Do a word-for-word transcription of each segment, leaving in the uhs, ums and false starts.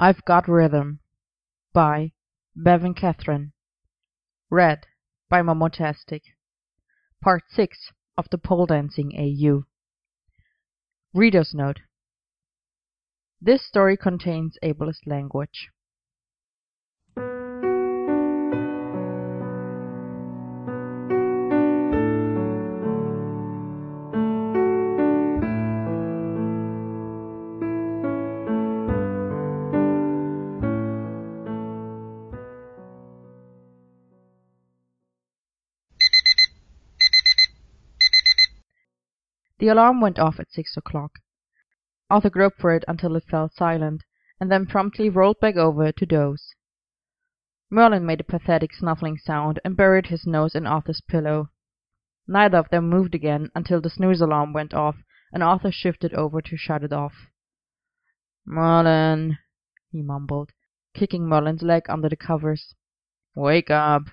I've Got Rhythm by Bevan Catherine. Read by Momotastic. Part six of the Pole Dancing A U. Reader's Note. This story contains ableist language. The alarm went off at six o'clock. Arthur groped for it until it fell silent, and then promptly rolled back over to doze. Merlin made a pathetic snuffling sound and buried his nose in Arthur's pillow. Neither of them moved again until the snooze alarm went off and Arthur shifted over to shut it off. "Merlin," he mumbled, kicking Merlin's leg under the covers. "Wake up."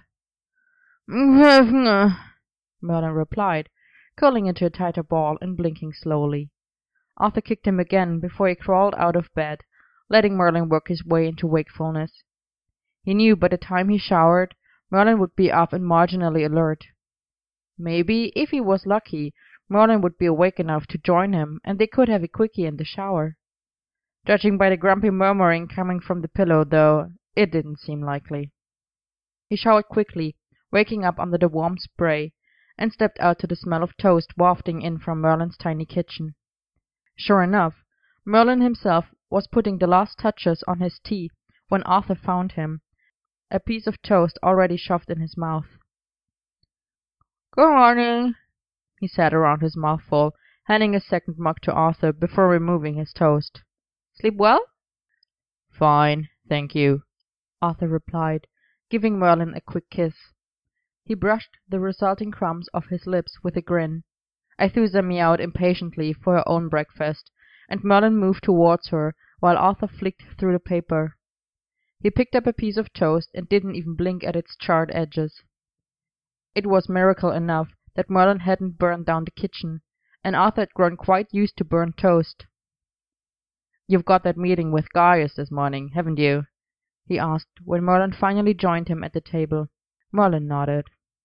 Merlin replied, curling into a tighter ball and blinking slowly. Arthur kicked him again before he crawled out of bed, letting Merlin work his way into wakefulness. He knew by the time he showered, Merlin would be up and marginally alert. Maybe, if he was lucky, Merlin would be awake enough to join him, and they could have a quickie in the shower. Judging by the grumpy murmuring coming from the pillow, though, it didn't seem likely. He showered quickly, waking up under the warm spray, and stepped out to the smell of toast wafting in from Merlin's tiny kitchen. Sure enough, Merlin himself was putting the last touches on his tea when Arthur found him, a piece of toast already shoved in his mouth. "Good morning," he said around his mouthful, handing a second mug to Arthur before removing his toast. "Sleep well?" "Fine, thank you," Arthur replied, giving Merlin a quick kiss. He brushed the resulting crumbs off his lips with a grin. Aithusa meowed impatiently for her own breakfast, and Merlin moved towards her while Arthur flicked through the paper. He picked up a piece of toast and didn't even blink at its charred edges. It was miracle enough that Merlin hadn't burned down the kitchen, and Arthur had grown quite used to burnt toast. "You've got that meeting with Gaius this morning, haven't you?" he asked when Merlin finally joined him at the table. Merlin nodded.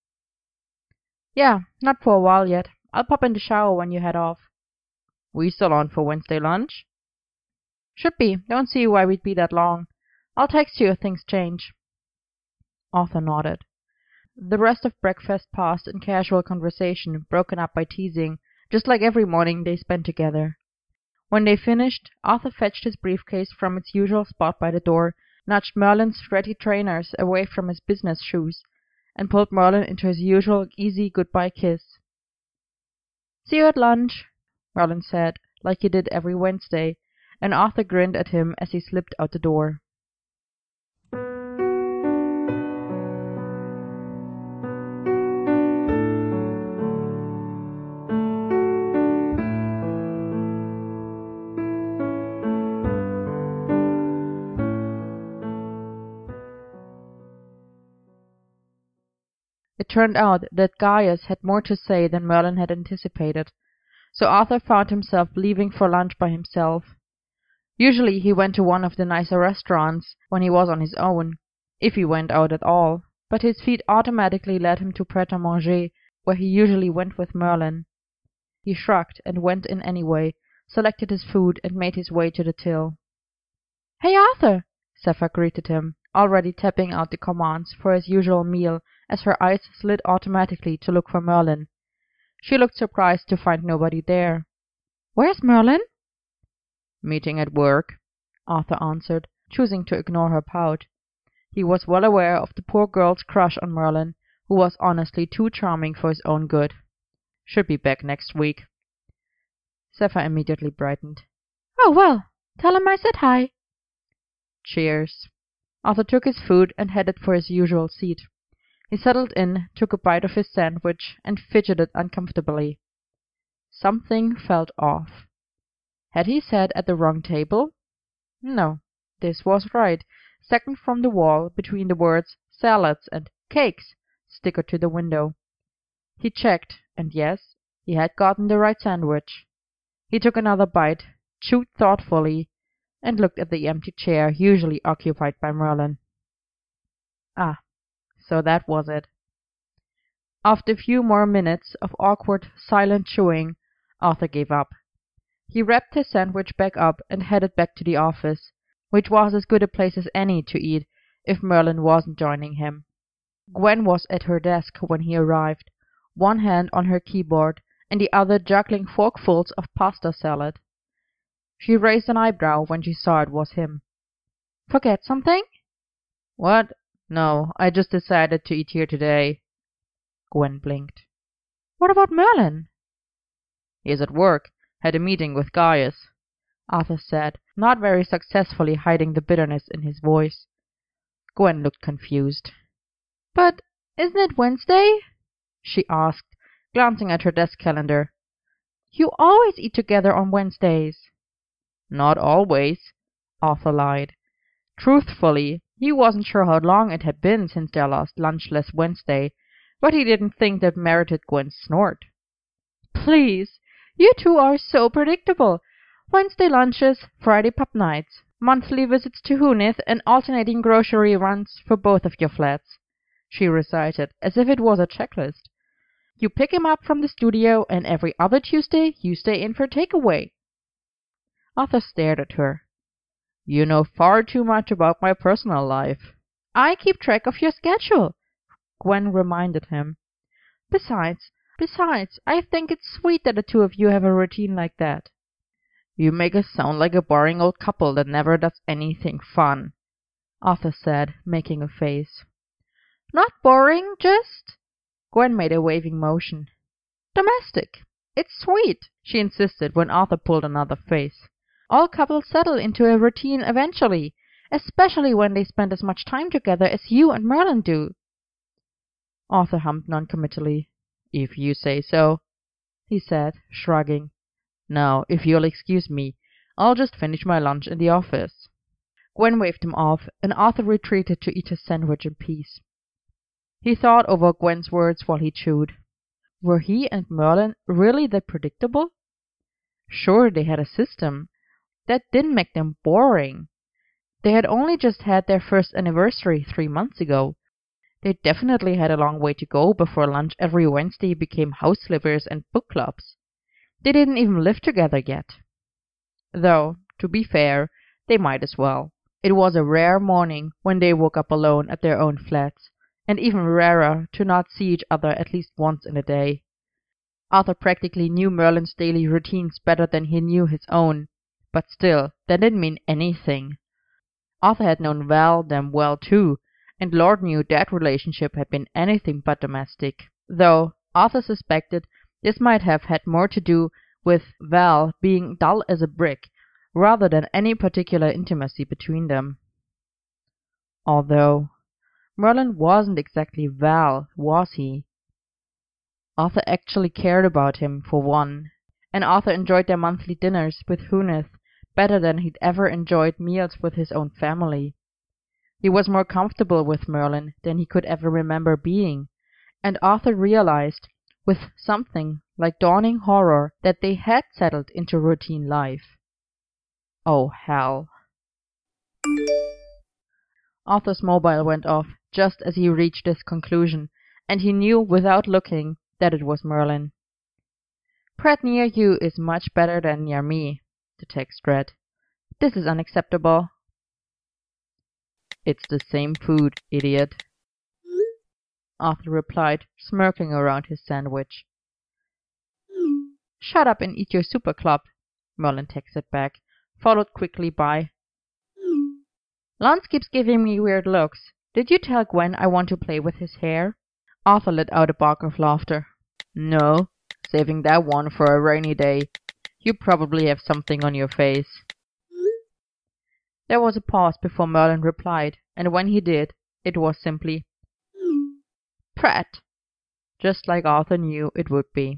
"Yeah, not for a while yet. I'll pop in the shower when you head off." "We still on for Wednesday lunch?" "Should be. Don't see why we'd be that long. I'll text you if things change." Arthur nodded. The rest of breakfast passed in casual conversation, broken up by teasing, just like every morning they spent together. When they finished, Arthur fetched his briefcase from its usual spot by the door, nudged Merlin's thready trainers away from his business shoes, and pulled Merlin into his usual easy goodbye kiss. "See you at lunch," Merlin said, like he did every Wednesday, and Arthur grinned at him as he slipped out the door. It turned out that Gaius had more to say than Merlin had anticipated, so Arthur found himself leaving for lunch by himself. Usually he went to one of the nicer restaurants when he was on his own, if he went out at all, but his feet automatically led him to Pret-a-Manger, where he usually went with Merlin. He shrugged and went in anyway, selected his food, and made his way to the till. "Hey, Arthur!" Zephyr greeted him, already tapping out the commands for his usual meal as her eyes slid automatically to look for Merlin. She looked surprised to find nobody there. "Where's Merlin?" "Meeting at work," Arthur answered, choosing to ignore her pout. He was well aware of the poor girl's crush on Merlin, who was honestly too charming for his own good. "Should be back next week." Zephyr immediately brightened. "Oh, well, tell him I said hi." "Cheers." Arthur took his food and headed for his usual seat. He settled in, took a bite of his sandwich, and fidgeted uncomfortably. Something felt off. Had he sat at the wrong table? No, this was right, second from the wall, between the words "salads" and "cakes" stickered to the window. He checked, and yes, he had gotten the right sandwich. He took another bite, chewed thoughtfully, and looked at the empty chair usually occupied by Merlin. Ah, so that was it. After a few more minutes of awkward, silent chewing, Arthur gave up. He wrapped his sandwich back up and headed back to the office, which was as good a place as any to eat if Merlin wasn't joining him. Gwen was at her desk when he arrived, one hand on her keyboard and the other juggling forkfuls of pasta salad. She raised an eyebrow when she saw it was him. "Forget something?" "What? No, I just decided to eat here today." Gwen blinked. "What about Merlin?" "He's at work. Had a meeting with Gaius," Arthur said, not very successfully hiding the bitterness in his voice. Gwen looked confused. "But isn't it Wednesday?" she asked, glancing at her desk calendar. "You always eat together on Wednesdays." "Not always," Arthur lied. Truthfully, he wasn't sure how long it had been since their last lunch last Wednesday, but he didn't think that merited Gwen's snort. "Please, you two are so predictable. Wednesday lunches, Friday pub nights, monthly visits to Hoonith, and alternating grocery runs for both of your flats," she recited, as if it was a checklist. "You pick him up from the studio, and every other Tuesday you stay in for takeaway." Arthur stared at her. "You know far too much about my personal life." "I keep track of your schedule," Gwen reminded him. Besides, besides, I think it's sweet that the two of you have a routine like that." "You make us sound like a boring old couple that never does anything fun," Arthur said, making a face. "Not boring, just—" Gwen made a waving motion. "Domestic. It's sweet," she insisted when Arthur pulled another face. "All couples settle into a routine eventually, especially when they spend as much time together as you and Merlin do." Arthur hummed noncommittally. "If you say so," he said, shrugging. "Now, if you'll excuse me, I'll just finish my lunch in the office." Gwen waved him off, and Arthur retreated to eat his sandwich in peace. He thought over Gwen's words while he chewed. Were he and Merlin really that predictable? Sure, they had a system. That didn't make them boring. They had only just had their first anniversary three months ago. They definitely had a long way to go before lunch every Wednesday became house slippers and book clubs. They didn't even live together yet. Though, to be fair, they might as well. It was a rare morning when they woke up alone at their own flats, and even rarer to not see each other at least once in a day. Arthur practically knew Merlin's daily routines better than he knew his own, but still, that didn't mean anything. Arthur had known Val damn well, too, and Lord knew that relationship had been anything but domestic, though Arthur suspected this might have had more to do with Val being dull as a brick rather than any particular intimacy between them. Although Merlin wasn't exactly Val, was he? Arthur actually cared about him, for one, and Arthur enjoyed their monthly dinners with Hoonith better than he'd ever enjoyed meals with his own family. He was more comfortable with Merlin than he could ever remember being, and Arthur realized, with something like dawning horror, that they had settled into routine life. Oh, hell. Arthur's mobile went off just as he reached this conclusion, and he knew without looking that it was Merlin. "Pratt near you is much better than near me," the text read. "This is unacceptable." "It's the same food, idiot," Arthur replied, smirking around his sandwich. "Shut up and eat your super club," Merlin texted back, followed quickly by, "Lance keeps giving me weird looks. Did you tell Gwen I want to play with his hair?" Arthur let out a bark of laughter. "No, saving that one for a rainy day. You probably have something on your face." There was a pause before Merlin replied, and when he did, it was simply, "Pratt," just like Arthur knew it would be.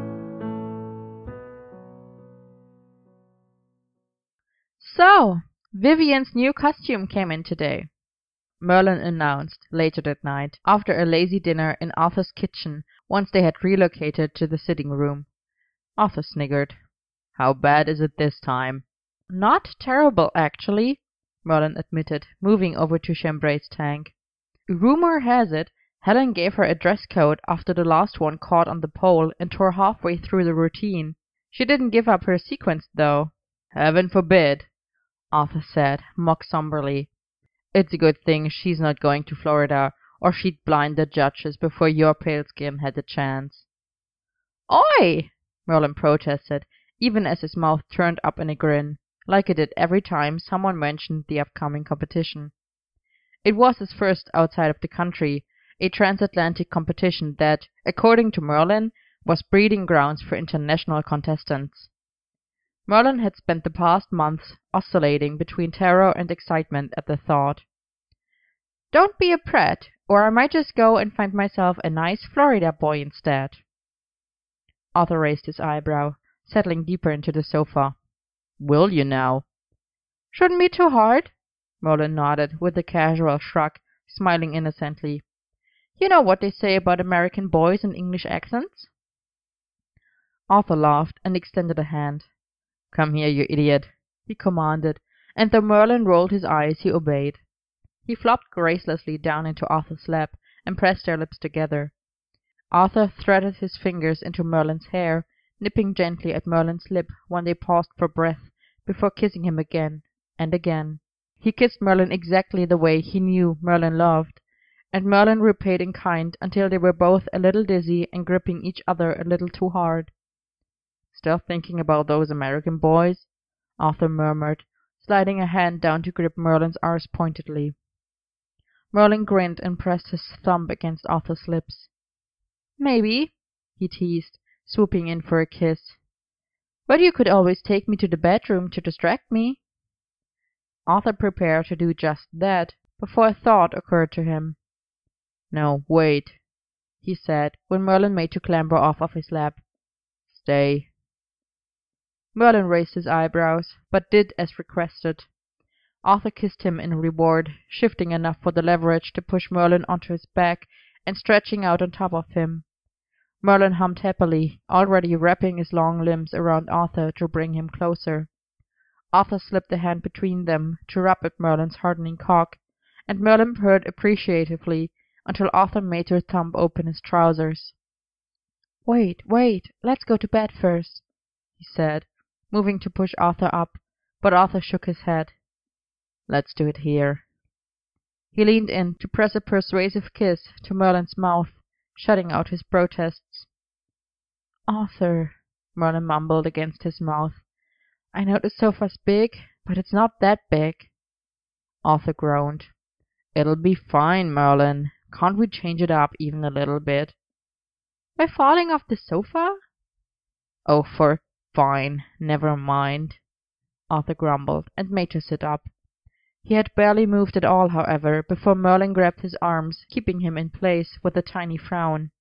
So, Vivian's new costume came in today," Merlin announced later that night, after a lazy dinner in Arthur's kitchen once they had relocated to the sitting room. Arthur sniggered. "How bad is it this time?" "Not terrible, actually," Merlin admitted, moving over to Chambray's tank. "Rumor has it Helen gave her a dress code after the last one caught on the pole and tore halfway through the routine. She didn't give up her sequence, though." "Heaven forbid," Arthur said, mock somberly. "It's a good thing she's not going to Florida, or she'd blind the judges before your pale skin had a chance." "Oi!" Merlin protested, even as his mouth turned up in a grin, like it did every time someone mentioned the upcoming competition. It was his first outside of the country, a transatlantic competition that, according to Merlin, was breeding grounds for international contestants. Merlin had spent the past months oscillating between terror and excitement at the thought. "Don't be a prat, or I might just go and find myself a nice Florida boy instead." Arthur raised his eyebrow, settling deeper into the sofa. "Will you now?" "Shouldn't be too hard." Merlin nodded, with a casual shrug, smiling innocently. "You know what they say about American boys and English accents?" Arthur laughed and extended a hand. "Come here, you idiot," he commanded, and though Merlin rolled his eyes, he obeyed. He flopped gracelessly down into Arthur's lap and pressed their lips together. Arthur threaded his fingers into Merlin's hair, nipping gently at Merlin's lip when they paused for breath, before kissing him again and again. He kissed Merlin exactly the way he knew Merlin loved, and Merlin repaid in kind until they were both a little dizzy and gripping each other a little too hard. "Still thinking about those American boys?" Arthur murmured, sliding a hand down to grip Merlin's arse pointedly. Merlin grinned and pressed his thumb against Arthur's lips. "Maybe," he teased, swooping in for a kiss. "But you could always take me to the bedroom to distract me." Arthur prepared to do just that, before a thought occurred to him. "No, wait," he said, when Merlin made to clamber off of his lap. "Stay." Merlin raised his eyebrows, but did as requested. Arthur kissed him in reward, shifting enough for the leverage to push Merlin onto his back and stretching out on top of him. Merlin hummed happily, already wrapping his long limbs around Arthur to bring him closer. Arthur slipped a hand between them to rub at Merlin's hardening cock, and Merlin purred appreciatively until Arthur made her thumb open his trousers. "Wait, wait, let's go to bed first," he said, moving to push Arthur up, but Arthur shook his head. "Let's do it here." He leaned in to press a persuasive kiss to Merlin's mouth, shutting out his protests. "Arthur," Merlin mumbled against his mouth, "I know the sofa's big, but it's not that big." Arthur groaned. "It'll be fine, Merlin. Can't we change it up even a little bit?" "By falling off the sofa?" "Oh, for fine, never mind," Arthur grumbled, and made her sit up. He had barely moved at all, however, before Merlin grabbed his arms, keeping him in place with a tiny frown.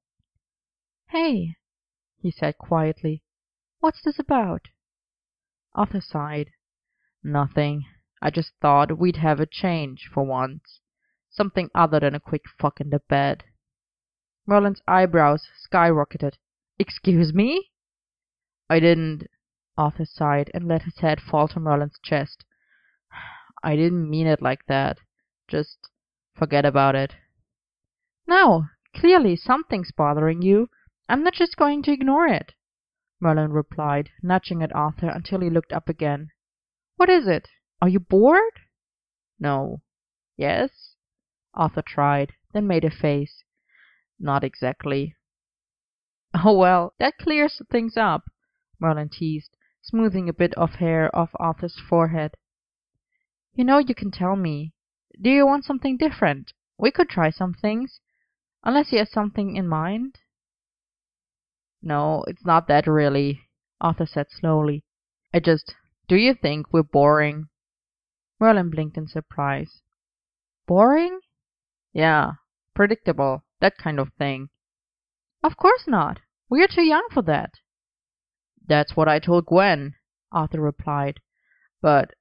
"Hey," he said quietly, "what's this about?" Arthur sighed. "Nothing. I just thought we'd have a change, for once. Something other than a quick fuck in the bed." Merlin's eyebrows skyrocketed. "Excuse me?" "I didn't—" Arthur sighed and let his head fall to Merlin's chest. "I didn't mean it like that. Just forget about it." "No, clearly something's bothering you. I'm not just going to ignore it," Merlin replied, nudging at Arthur until he looked up again. "What is it? Are you bored?" "No." "Yes?" Arthur tried, then made a face. "Not exactly." "Oh, well, that clears things up," Merlin teased, smoothing a bit of hair off Arthur's forehead. "You know you can tell me. Do you want something different? We could try some things. Unless you have something in mind." "No, it's not that really," Arthur said slowly. "I just... Do you think we're boring?" Merlin blinked in surprise. "Boring?" "Yeah. Predictable. That kind of thing." "Of course not. We're too young for that." "That's what I told Gwen," Arthur replied. "But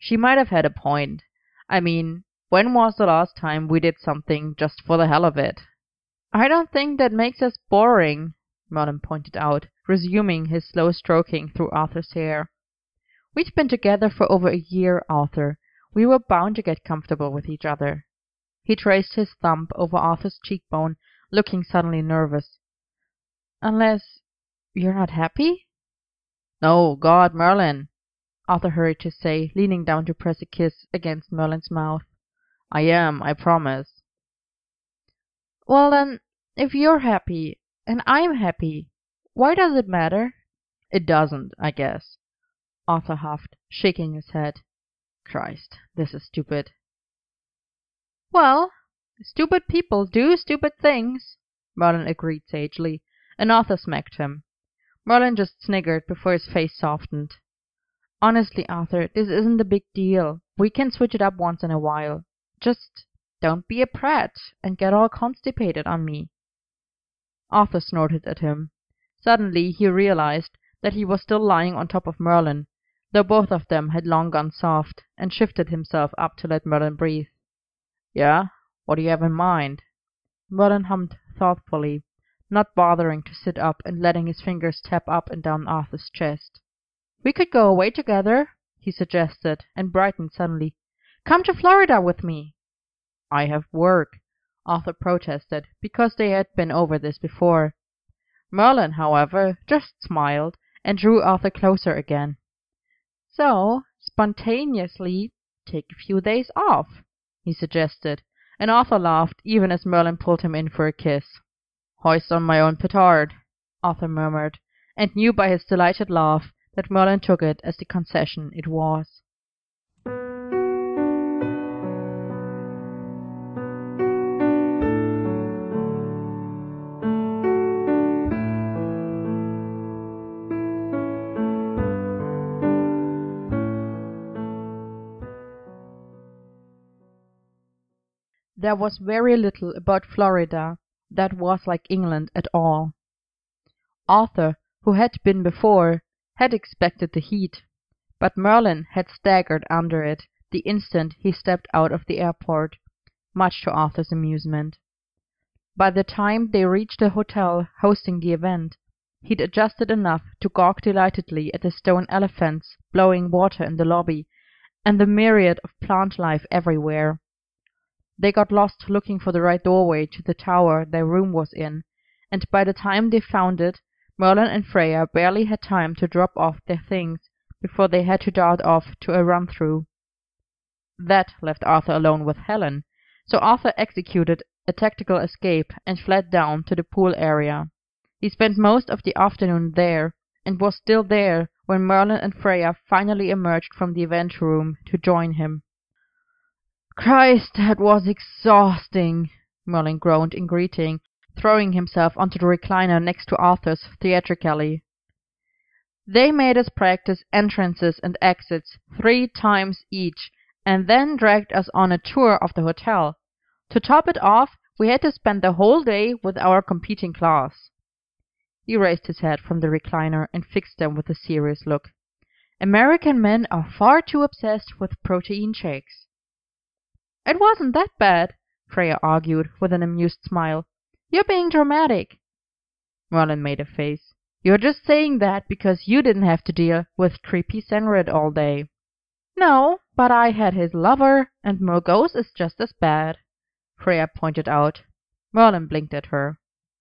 She might have had a point. I mean, when was the last time we did something just for the hell of it? I don't think that makes us boring, Merlin pointed out, resuming his slow stroking through Arthur's hair. We'd been together for over a year, Arthur. We were bound to get comfortable with each other. He traced his thumb over Arthur's cheekbone, looking suddenly nervous. Unless you're not happy? No, God, Merlin, Arthur hurried to say, leaning down to press a kiss against Merlin's mouth. I am, I promise. Well then, if you're happy, and I'm happy, why does it matter? It doesn't, I guess, Arthur huffed, shaking his head. Christ, this is stupid. Well, stupid people do stupid things, Merlin agreed sagely, and Arthur smacked him. Merlin just sniggered before his face softened. Honestly, Arthur, this isn't a big deal. We can switch it up once in a while. Just don't be a prat and get all constipated on me. Arthur snorted at him. Suddenly he realized that he was still lying on top of Merlin, though both of them had long gone soft, and shifted himself up to let Merlin breathe. Yeah? What do you have in mind? Merlin hummed thoughtfully, not bothering to sit up and letting his fingers tap up and down Arthur's chest. We could go away together, he suggested, and brightened suddenly. Come to Florida with me. I have work, Arthur protested, because they had been over this before. Merlin, however, just smiled and drew Arthur closer again. So, spontaneously, take a few days off, he suggested, and Arthur laughed even as Merlin pulled him in for a kiss. Hoist on my own petard, Arthur murmured, and knew by his delighted laugh that Merlin took it as the concession it was. There was very little about Florida that was like England at all. Arthur, who had been before, had expected the heat, but Merlin had staggered under it the instant he stepped out of the airport, much to Arthur's amusement. By the time they reached the hotel hosting the event, he'd adjusted enough to gawk delightedly at the stone elephants blowing water in the lobby and the myriad of plant life everywhere. They got lost looking for the right doorway to the tower their room was in, and by the time they found it, Merlin and Freya barely had time to drop off their things before they had to dart off to a run-through. That left Arthur alone with Helen, so Arthur executed a tactical escape and fled down to the pool area. He spent most of the afternoon there, and was still there when Merlin and Freya finally emerged from the event room to join him. Christ, that was exhausting, Merlin groaned in greeting, throwing himself onto the recliner next to Arthur's theatrically. They made us practice entrances and exits three times each, and then dragged us on a tour of the hotel. To top it off, we had to spend the whole day with our competing class. He raised his head from the recliner and fixed them with a serious look. American men are far too obsessed with protein shakes. It wasn't that bad, Freya argued with an amused smile. You're being dramatic. Merlin made a face. You're just saying that because you didn't have to deal with creepy Senred all day. No, but I had his lover, and Morgause is just as bad, Freya pointed out. Merlin blinked at her.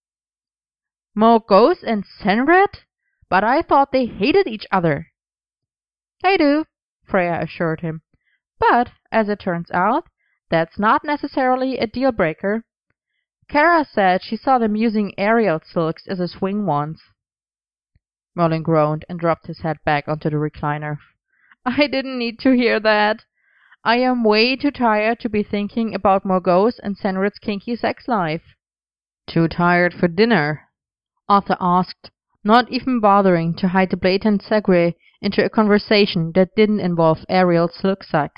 Morgause and Senred? But I thought they hated each other. They do, Freya assured him. But, as it turns out, that's not necessarily a deal-breaker. Kara said she saw them using aerial silks as a swing once. Merlin groaned and dropped his head back onto the recliner. I didn't need to hear that. I am way too tired to be thinking about Morgause and Senred's kinky sex life. Too tired for dinner? Arthur asked, not even bothering to hide the blatant segue into a conversation that didn't involve aerial silk sacks.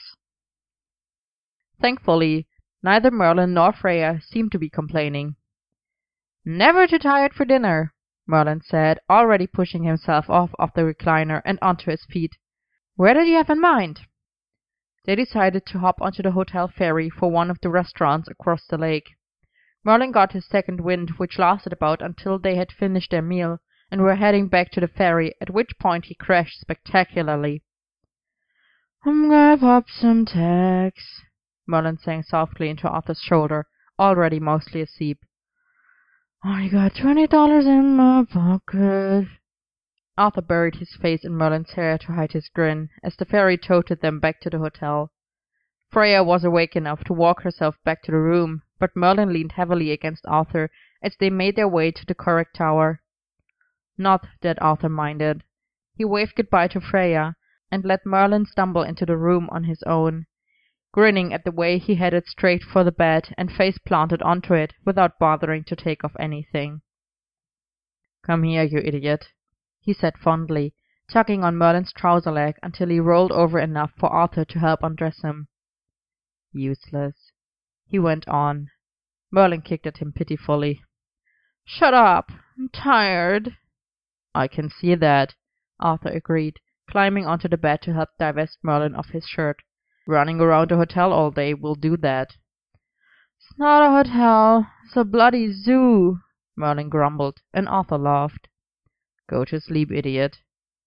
Thankfully, neither Merlin nor Freya seemed to be complaining. Never too tired for dinner, Merlin said, already pushing himself off of the recliner and onto his feet. Where did you have in mind? They decided to hop onto the hotel ferry for one of the restaurants across the lake. Merlin got his second wind, which lasted about until they had finished their meal and were heading back to the ferry, at which point he crashed spectacularly. "I'm gonna pop some tags," Merlin sang softly into Arthur's shoulder, already mostly asleep. "I got twenty dollars in my pocket." Arthur buried his face in Merlin's hair to hide his grin, as the ferry toted them back to the hotel. Freya was awake enough to walk herself back to the room, but Merlin leaned heavily against Arthur as they made their way to the Correc Tower. Not that Arthur minded. He waved goodbye to Freya, and let Merlin stumble into the room on his own, grinning at the way he headed straight for the bed and face planted onto it without bothering to take off anything. "Come here, you idiot," he said fondly, tugging on Merlin's trouser leg until he rolled over enough for Arthur to help undress him. "Useless," he went on. Merlin kicked at him pitifully. "Shut up! I'm tired." "I can see that," Arthur agreed, climbing onto the bed to help divest Merlin of his shirt. "Running around the hotel all day will do that." "It's not a hotel, it's a bloody zoo," Merlin grumbled, and Arthur laughed. "Go to sleep, idiot."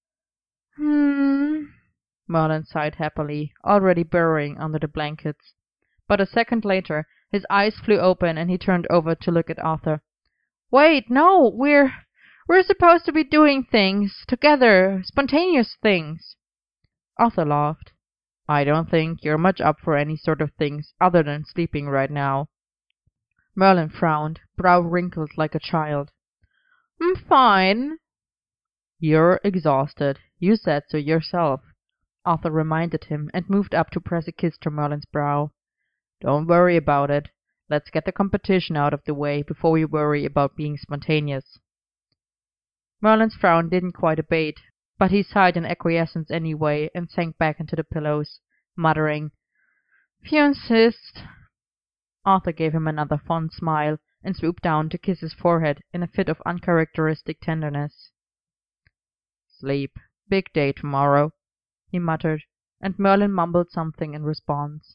Hmm. Merlin sighed happily, already burrowing under the blankets. But a second later, his eyes flew open and he turned over to look at Arthur. "Wait, no, we're... we're supposed to be doing things together, spontaneous things." Arthur laughed. "I don't think you're much up for any sort of things other than sleeping right now." Merlin frowned, brow wrinkled like a child. "I'm fine." "You're exhausted. You said so yourself," Arthur reminded him, and moved up to press a kiss to Merlin's brow. "Don't worry about it. Let's get the competition out of the way before we worry about being spontaneous." Merlin's frown didn't quite abate, but he sighed in acquiescence anyway and sank back into the pillows, muttering, "If you insist." Arthur gave him another fond smile and swooped down to kiss his forehead in a fit of uncharacteristic tenderness. "Sleep. Big day tomorrow," he muttered, and Merlin mumbled something in response.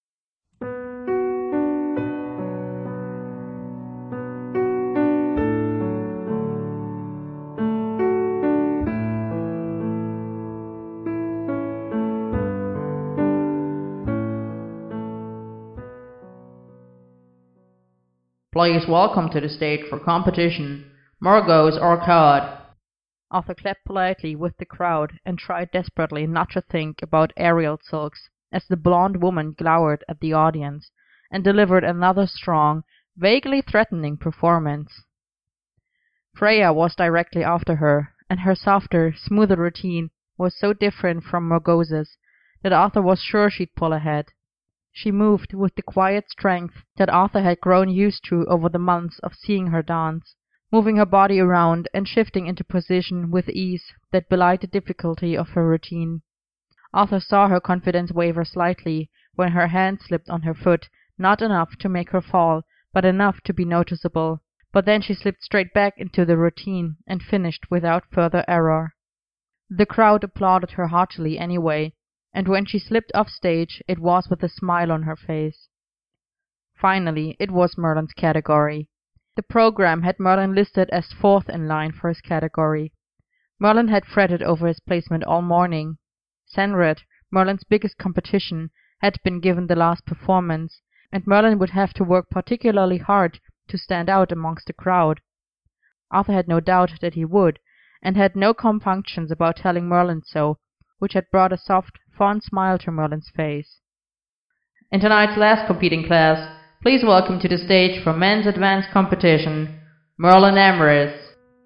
"Please welcome to the stage for competition, Morgause Orchard." Arthur clapped politely with the crowd and tried desperately not to think about aerial silks as the blonde woman glowered at the audience and delivered another strong, vaguely threatening performance. Freya was directly after her, and her softer, smoother routine was so different from Morgause's that Arthur was sure she'd pull ahead. She moved with the quiet strength that Arthur had grown used to over the months of seeing her dance, moving her body around and shifting into position with ease that belied the difficulty of her routine. Arthur saw her confidence waver slightly when her hand slipped on her foot, not enough to make her fall, but enough to be noticeable. But then she slipped straight back into the routine and finished without further error. The crowd applauded her heartily anyway, and when she slipped off stage it was with a smile on her face. Finally, it was Merlin's category. The program had Merlin listed as fourth in line for his category. Merlin had fretted over his placement all morning. Senred, Merlin's biggest competition, had been given the last performance, and Merlin would have to work particularly hard to stand out amongst the crowd. Arthur had no doubt that he would, and had no compunctions about telling Merlin so, which had brought a soft, fond smile to Merlin's face. "In tonight's last competing class, please welcome to the stage for men's advanced competition, Merlin Emrys."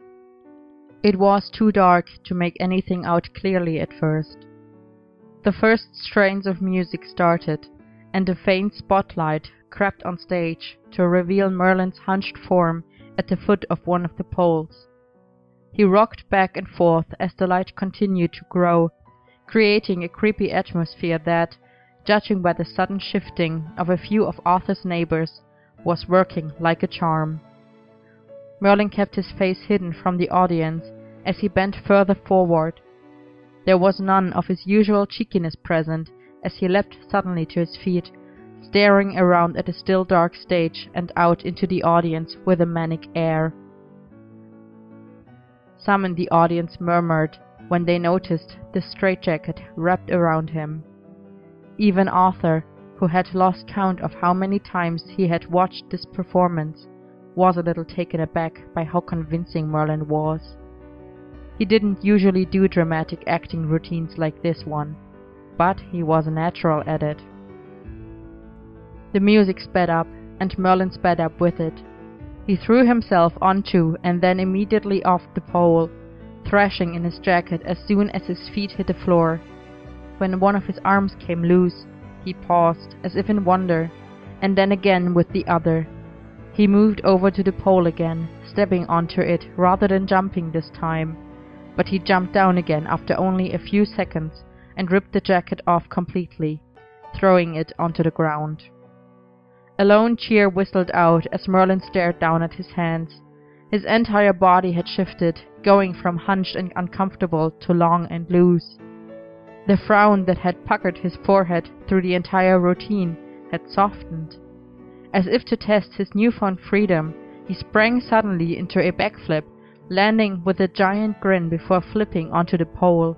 It was too dark to make anything out clearly at first. The first strains of music started, and a faint spotlight crept on stage to reveal Merlin's hunched form at the foot of one of the poles. He rocked back and forth as the light continued to grow, creating a creepy atmosphere that, judging by the sudden shifting of a few of Arthur's neighbors, was working like a charm. Merlin kept his face hidden from the audience as he bent further forward. There was none of his usual cheekiness present as he leapt suddenly to his feet, staring around at the still dark stage and out into the audience with a manic air. Some in the audience murmured when they noticed the straitjacket wrapped around him. Even Arthur, who had lost count of how many times he had watched this performance, was a little taken aback by how convincing Merlin was. He didn't usually do dramatic acting routines like this one, but he was a natural at it. The music sped up, and Merlin sped up with it. He threw himself onto and then immediately off the pole, thrashing in his jacket as soon as his feet hit the floor. When one of his arms came loose, he paused, as if in wonder, and then again with the other. He moved over to the pole again, stepping onto it rather than jumping this time, but he jumped down again after only a few seconds and ripped the jacket off completely, throwing it onto the ground. A lone cheer whistled out as Merlin stared down at his hands. His entire body had shifted, going from hunched and uncomfortable to long and loose. The frown that had puckered his forehead through the entire routine had softened. As if to test his newfound freedom, he sprang suddenly into a backflip, landing with a giant grin before flipping onto the pole.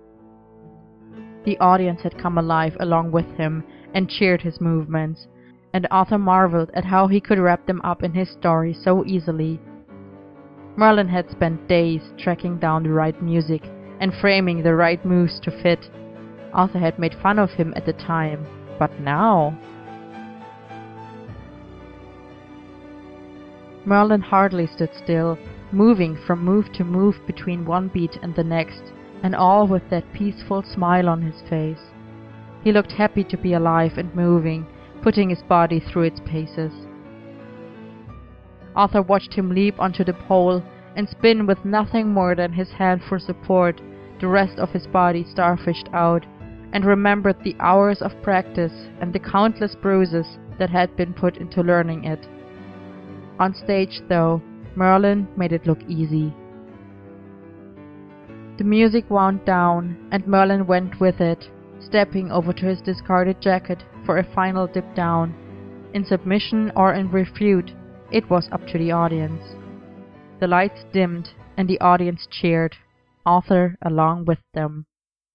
The audience had come alive along with him and cheered his movements, and Arthur marveled at how he could wrap them up in his story so easily. Merlin had spent days tracking down the right music and framing the right moves to fit. Arthur had made fun of him at the time, but now... Merlin hardly stood still, moving from move to move between one beat and the next, and all with that peaceful smile on his face. He looked happy to be alive and moving, putting his body through its paces. Arthur watched him leap onto the pole and spin with nothing more than his hand for support, the rest of his body starfished out, and remembered the hours of practice and the countless bruises that had been put into learning it. On stage, though, Merlin made it look easy. The music wound down, and Merlin went with it, stepping over to his discarded jacket for a final dip down. In submission or in refute, it was up to the audience. The lights dimmed, and the audience cheered, Arthur along with them.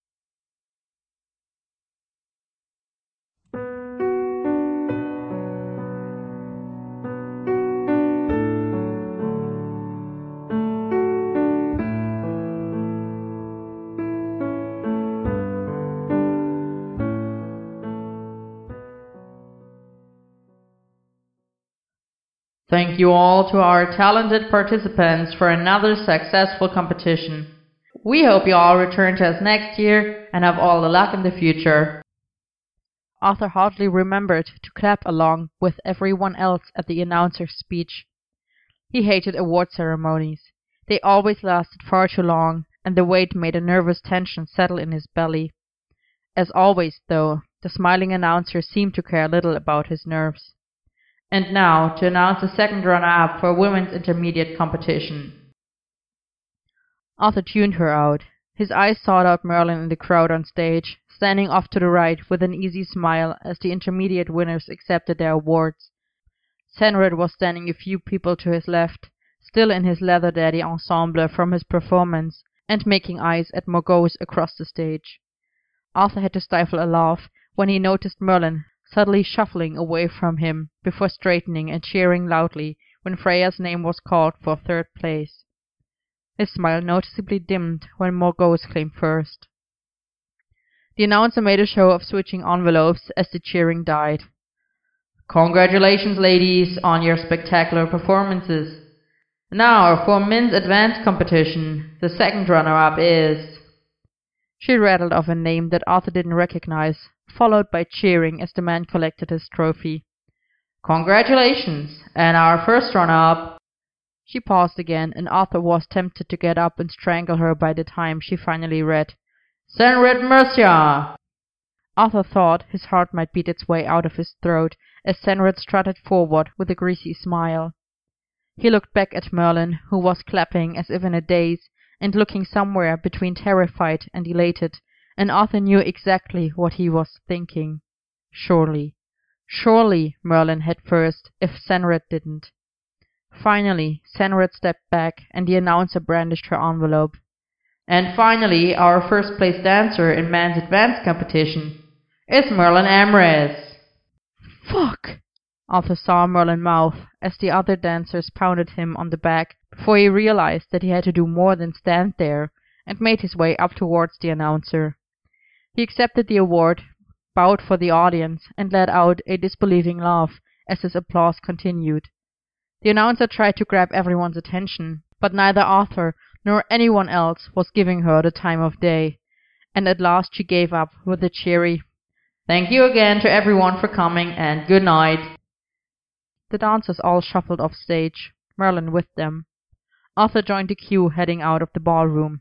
Thank you all to our talented participants for another successful competition. We hope you all return to us next year and have all the luck in the future. Arthur hardly remembered to clap along with everyone else at the announcer's speech. He hated award ceremonies. They always lasted far too long, and the weight made a nervous tension settle in his belly. As always, though, the smiling announcer seemed to care little about his nerves. And now to announce the second runner-up for women's intermediate competition. Arthur tuned her out. His eyes sought out Merlin in the crowd on stage, standing off to the right with an easy smile as the intermediate winners accepted their awards. Senrad was standing a few people to his left, still in his leather daddy ensemble from his performance, and making eyes at Morgause across the stage. Arthur had to stifle a laugh when he noticed Merlin suddenly shuffling away from him before straightening and cheering loudly when Freya's name was called for third place. His smile noticeably dimmed when Morgause claimed first. The announcer made a show of switching envelopes as the cheering died. Congratulations, ladies, on your spectacular performances. Now, for men's advanced competition, the second runner-up is... She rattled off a name that Arthur didn't recognize, followed by cheering as the man collected his trophy. Congratulations, and our first runner-up... She paused again, and Arthur was tempted to get up and strangle her by the time she finally read, Senrad Mercia! Arthur thought his heart might beat its way out of his throat as Senrad strutted forward with a greasy smile. He looked back at Merlin, who was clapping as if in a daze, and looking somewhere between terrified and elated, and Arthur knew exactly what he was thinking. Surely, surely Merlin had first, if Senred didn't. Finally, Senred stepped back, and the announcer brandished her envelope. And finally, our first place dancer in Men's Advanced Competition is Merlin Amres. Fuck! Arthur saw Merlin mouth as the other dancers pounded him on the back before he realized that he had to do more than stand there, and made his way up towards the announcer. He accepted the award, bowed for the audience, and let out a disbelieving laugh as his applause continued. The announcer tried to grab everyone's attention, but neither Arthur nor anyone else was giving her the time of day, and at last she gave up with a cheery, "Thank you again to everyone for coming, and good night." The dancers all shuffled off stage, Merlin with them. Arthur joined the queue heading out of the ballroom.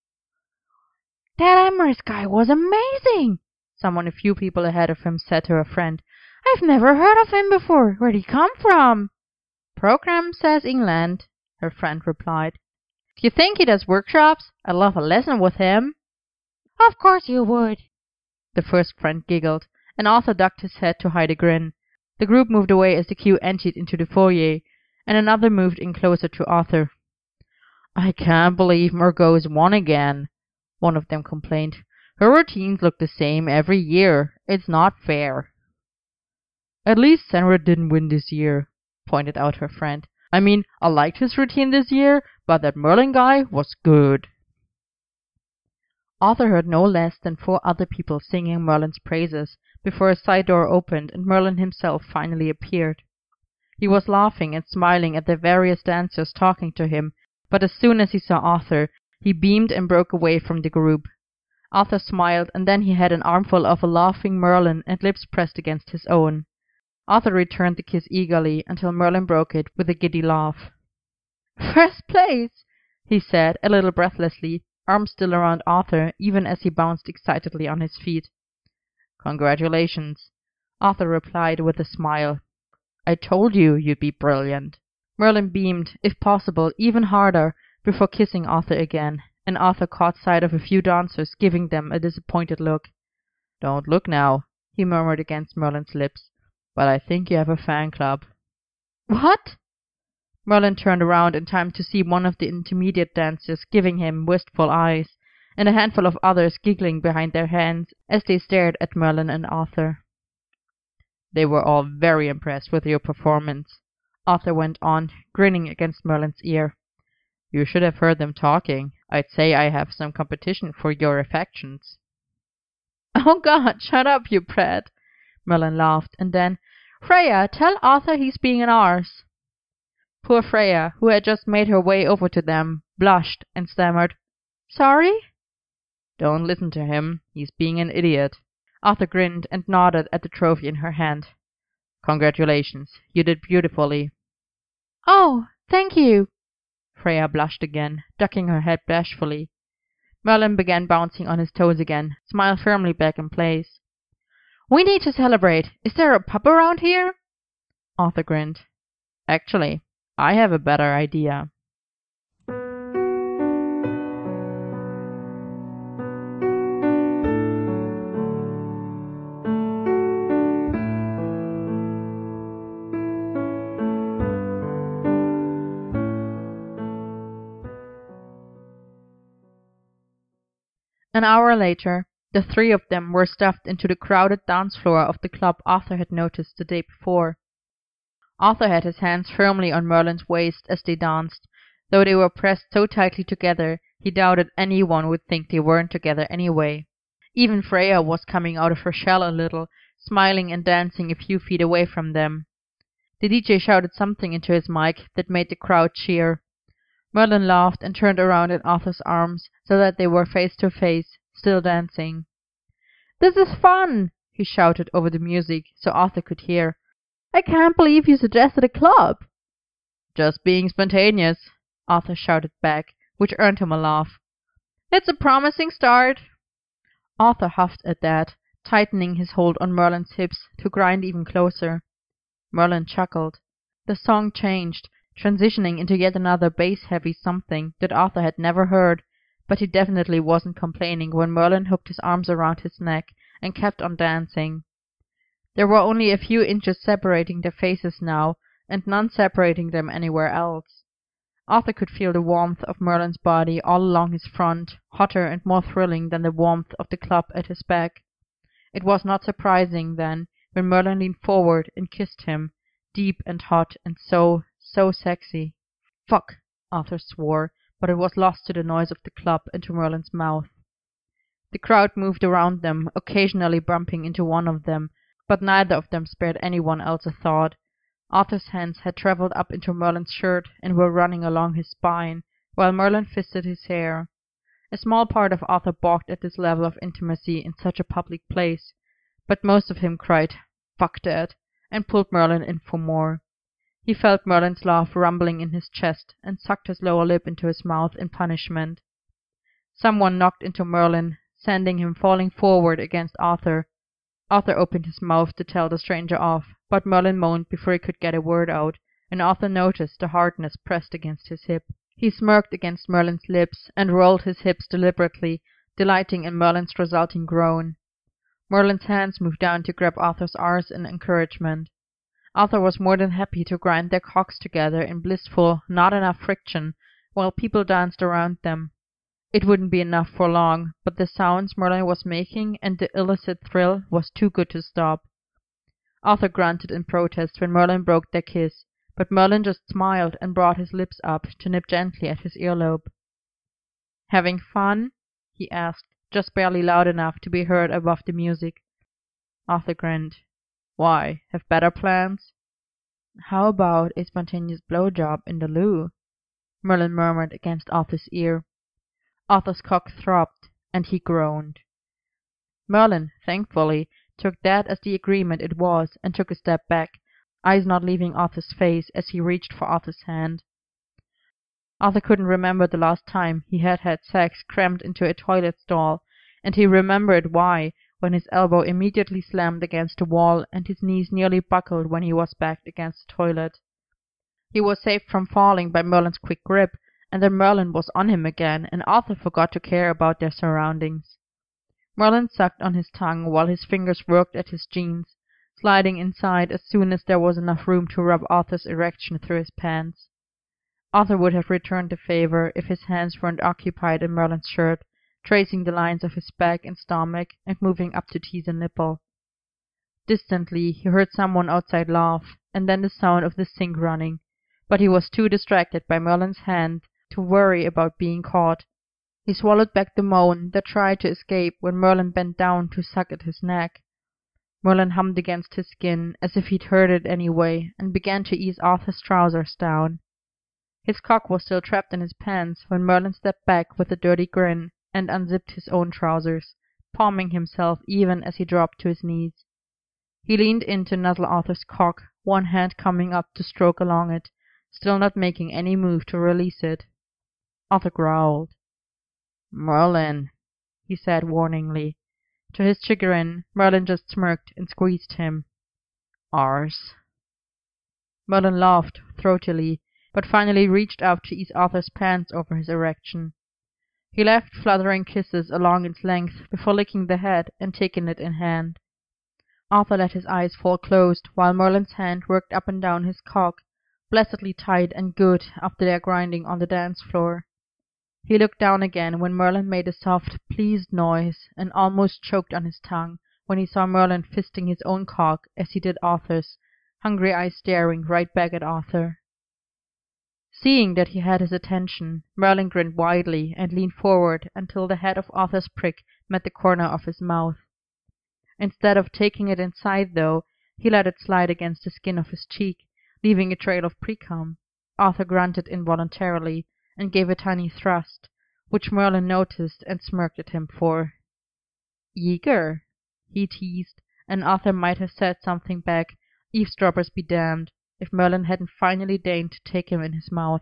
"That Amres guy was amazing," someone a few people ahead of him said to her friend. "I've never heard of him before. Where'd he come from?" "Program says England," her friend replied. "Do you think he does workshops? I'd love a lesson with him." "Of course you would." The first friend giggled, and Arthur ducked his head to hide a grin. The group moved away as the queue emptied into the foyer, and another moved in closer to Arthur. "I can't believe Margot's won again," one of them complained. "Her routines look the same every year. It's not fair." "At least Senred didn't win this year," pointed out her friend. "I mean, I liked his routine this year, but that Merlin guy was good." Arthur heard no less than four other people singing Merlin's praises before a side door opened and Merlin himself finally appeared. He was laughing and smiling at the various dancers talking to him, but as soon as he saw Arthur, he beamed and broke away from the group. Arthur smiled, and then he had an armful of a laughing Merlin and lips pressed against his own. Arthur returned the kiss eagerly until Merlin broke it with a giddy laugh. "First place!" he said, a little breathlessly, arms still around Arthur, even as he bounced excitedly on his feet. "Congratulations," Arthur replied with a smile. "I told you you'd be brilliant." Merlin beamed, if possible, even harder, before kissing Arthur again, and Arthur caught sight of a few dancers giving them a disappointed look. "Don't look now," he murmured against Merlin's lips, "but I think you have a fan club." "What?" Merlin turned around in time to see one of the intermediate dancers giving him wistful eyes, and a handful of others giggling behind their hands as they stared at Merlin and Arthur. "They were all very impressed with your performance," Arthur went on, grinning against Merlin's ear. "You should have heard them talking. I'd say I have some competition for your affections." "Oh God, shut up, you brat!" Merlin laughed, and then, "Freya, tell Arthur he's being an arse." Poor Freya, who had just made her way over to them, blushed and stammered, "Sorry?" "Don't listen to him. He's being an idiot." Arthur grinned and nodded at the trophy in her hand. "Congratulations. You did beautifully." "Oh, thank you." Freya blushed again, ducking her head bashfully. Merlin began bouncing on his toes again, smile firmly back in place. "We need to celebrate. Is there a pub around here?" Arthur grinned. "Actually, I have a better idea." An hour later, the three of them were stuffed into the crowded dance floor of the club Arthur had noticed the day before. Arthur had his hands firmly on Merlin's waist as they danced. Though they were pressed so tightly together, he doubted anyone would think they weren't together anyway. Even Freya was coming out of her shell a little, smiling and dancing a few feet away from them. The D J shouted something into his mic that made the crowd cheer. Merlin laughed and turned around in Arthur's arms, so that they were face to face, still dancing. "This is fun!" he shouted over the music, so Arthur could hear. "I can't believe you suggested a club." "Just being spontaneous," Arthur shouted back, which earned him a laugh. "It's a promising start." Arthur huffed at that, tightening his hold on Merlin's hips to grind even closer. Merlin chuckled. The song changed, transitioning into yet another bass-heavy something that Arthur had never heard, but he definitely wasn't complaining when Merlin hooked his arms around his neck and kept on dancing. There were only a few inches separating their faces now, and none separating them anywhere else. Arthur could feel the warmth of Merlin's body all along his front, hotter and more thrilling than the warmth of the club at his back. It was not surprising, then, when Merlin leaned forward and kissed him, deep and hot and so, so sexy. Fuck, Arthur swore, but it was lost to the noise of the club and to Merlin's mouth. The crowd moved around them, occasionally bumping into one of them, but neither of them spared anyone else a thought. Arthur's hands had traveled up into Merlin's shirt and were running along his spine, while Merlin fisted his hair. A small part of Arthur balked at this level of intimacy in such a public place, but most of him cried, "Fuck that," and pulled Merlin in for more. He felt Merlin's laugh rumbling in his chest, and sucked his lower lip into his mouth in punishment. Someone knocked into Merlin, sending him falling forward against Arthur. Arthur opened his mouth to tell the stranger off, but Merlin moaned before he could get a word out, and Arthur noticed the hardness pressed against his hip. He smirked against Merlin's lips and rolled his hips deliberately, delighting in Merlin's resulting groan. Merlin's hands moved down to grab Arthur's arse in encouragement. Arthur was more than happy to grind their cocks together in blissful, not enough friction, while people danced around them. It wouldn't be enough for long, but the sounds Merlin was making and the illicit thrill was too good to stop. Arthur grunted in protest when Merlin broke their kiss, but Merlin just smiled and brought his lips up to nip gently at his earlobe. "Having fun?" he asked, just barely loud enough to be heard above the music. Arthur grinned. "Why, have better plans?" "How about a spontaneous blowjob in the loo?" Merlin murmured against Arthur's ear. Arthur's cock throbbed, and he groaned. Merlin, thankfully, took that as the agreement it was, and took a step back, eyes not leaving Arthur's face as he reached for Arthur's hand. Arthur couldn't remember the last time he had had sex crammed into a toilet stall, and he remembered why, when his elbow immediately slammed against the wall and his knees nearly buckled when he was backed against the toilet. He was saved from falling by Merlin's quick grip, and then Merlin was on him again, and Arthur forgot to care about their surroundings. Merlin sucked on his tongue while his fingers worked at his jeans, sliding inside as soon as there was enough room to rub Arthur's erection through his pants. Arthur would have returned the favor if his hands weren't occupied in Merlin's shirt, tracing the lines of his back and stomach and moving up to tease a nipple. Distantly he heard someone outside laugh, and then the sound of the sink running, but he was too distracted by Merlin's hand to worry about being caught. He swallowed back the moan that tried to escape when Merlin bent down to suck at his neck. Merlin hummed against his skin as if he'd heard it anyway, and began to ease Arthur's trousers down. His cock was still trapped in his pants when Merlin stepped back with a dirty grin and unzipped his own trousers, palming himself even as he dropped to his knees. He leaned in to nuzzle Arthur's cock, one hand coming up to stroke along it, still not making any move to release it. Arthur growled. "Merlin," he said warningly. To his chagrin, Merlin just smirked and squeezed him. "Arse." Merlin laughed throatily, but finally reached out to ease Arthur's pants over his erection. He left fluttering kisses along its length before licking the head and taking it in hand. Arthur let his eyes fall closed while Merlin's hand worked up and down his cock, blessedly tight and good after their grinding on the dance floor. He looked down again when Merlin made a soft, pleased noise, and almost choked on his tongue when he saw Merlin fisting his own cock as he did Arthur's, hungry eyes staring right back at Arthur. Seeing that he had his attention, Merlin grinned widely and leaned forward until the head of Arthur's prick met the corner of his mouth. Instead of taking it inside, though, he let it slide against the skin of his cheek, leaving a trail of precum. Arthur grunted involuntarily and gave a tiny thrust, which Merlin noticed and smirked at him for. "Eager," he teased, and Arthur might have said something back, eavesdroppers be damned, if Merlin hadn't finally deigned to take him in his mouth.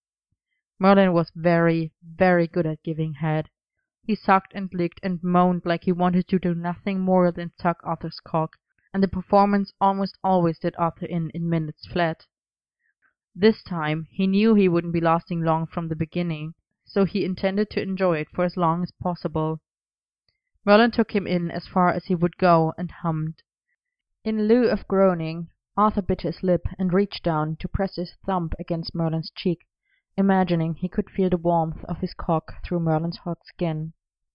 Merlin was very, very good at giving head. He sucked and licked and moaned like he wanted to do nothing more than suck Arthur's cock, and the performance almost always did Arthur in in minutes flat. This time he knew he wouldn't be lasting long from the beginning, so he intended to enjoy it for as long as possible. Merlin took him in as far as he would go, and hummed. In lieu of groaning, Arthur bit his lip and reached down to press his thumb against Merlin's cheek, imagining he could feel the warmth of his cock through Merlin's hot skin.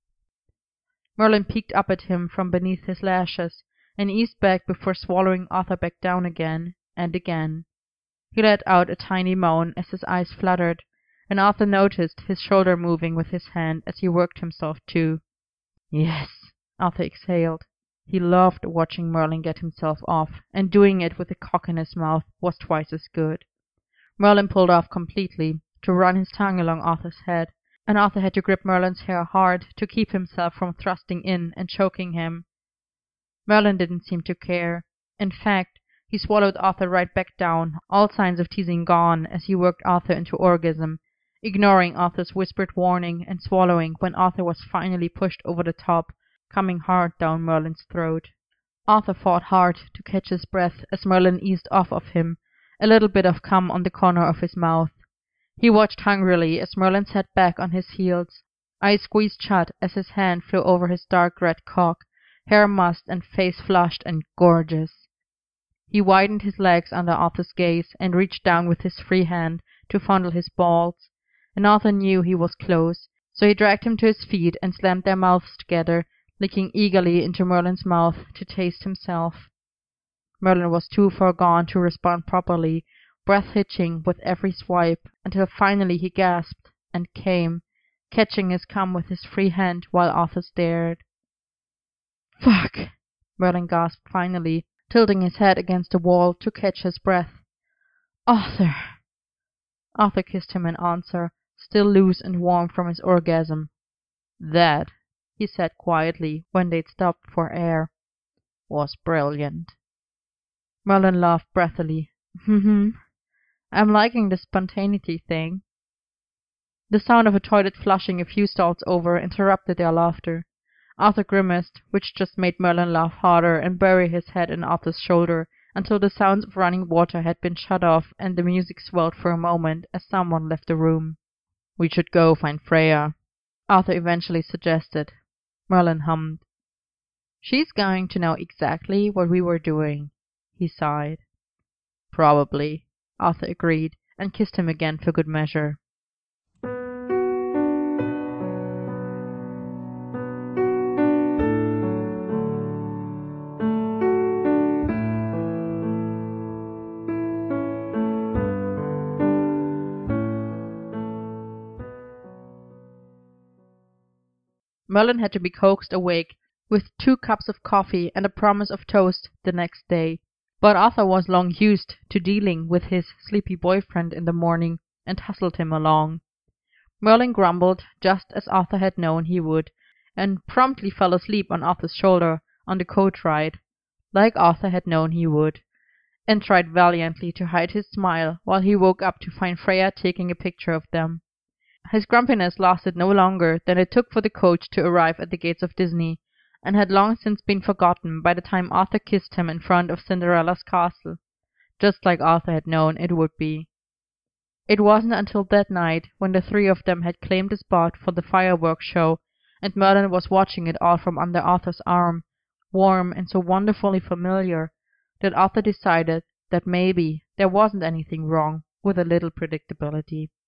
Merlin peeked up at him from beneath his lashes, and eased back before swallowing Arthur back down again and again. He let out a tiny moan as his eyes fluttered, and Arthur noticed his shoulder moving with his hand as he worked himself too. "Yes," Arthur exhaled. He loved watching Merlin get himself off, and doing it with a cock in his mouth was twice as good. Merlin pulled off completely, to run his tongue along Arthur's head, and Arthur had to grip Merlin's hair hard to keep himself from thrusting in and choking him. Merlin didn't seem to care. In fact, he swallowed Arthur right back down, all signs of teasing gone, as he worked Arthur into orgasm, ignoring Arthur's whispered warning and swallowing when Arthur was finally pushed over the top, coming hard down Merlin's throat. Arthur fought hard to catch his breath as Merlin eased off of him, a little bit of cum on the corner of his mouth. He watched hungrily as Merlin sat back on his heels, eyes squeezed shut as his hand flew over his dark red cock, hair mussed and face flushed and gorgeous. He widened his legs under Arthur's gaze and reached down with his free hand to fondle his balls, and Arthur knew he was close, so he dragged him to his feet and slammed their mouths together, licking eagerly into Merlin's mouth to taste himself. Merlin was too far gone to respond properly, breath hitching with every swipe, until finally he gasped and came, catching his cum with his free hand while Arthur stared. "Fuck!" Merlin gasped finally, tilting his head against the wall to catch his breath. "Arthur!" Arthur kissed him in answer, still loose and warm from his orgasm. "That," he said quietly when they'd stopped for air, "was brilliant." Merlin laughed breathily. "Hmm. I'm liking the spontaneity thing." The sound of a toilet flushing a few stalls over interrupted their laughter. Arthur grimaced, which just made Merlin laugh harder and bury his head in Arthur's shoulder until the sounds of running water had been shut off and the music swelled for a moment as someone left the room. "We should go find Freya," Arthur eventually suggested. Merlin hummed. "She's going to know exactly what we were doing," he sighed. "Probably," Arthur agreed, and kissed him again for good measure. Merlin had to be coaxed awake with two cups of coffee and a promise of toast the next day, but Arthur was long used to dealing with his sleepy boyfriend in the morning and hustled him along. Merlin grumbled just as Arthur had known he would, and promptly fell asleep on Arthur's shoulder on the coach ride, like Arthur had known he would, and tried valiantly to hide his smile while he woke up to find Freya taking a picture of them. His grumpiness lasted no longer than it took for the coach to arrive at the gates of Disney, and had long since been forgotten by the time Arthur kissed him in front of Cinderella's castle, just like Arthur had known it would be. It wasn't until that night, when the three of them had claimed a spot for the fireworks show, and Merlin was watching it all from under Arthur's arm, warm and so wonderfully familiar, that Arthur decided that maybe there wasn't anything wrong with a little predictability.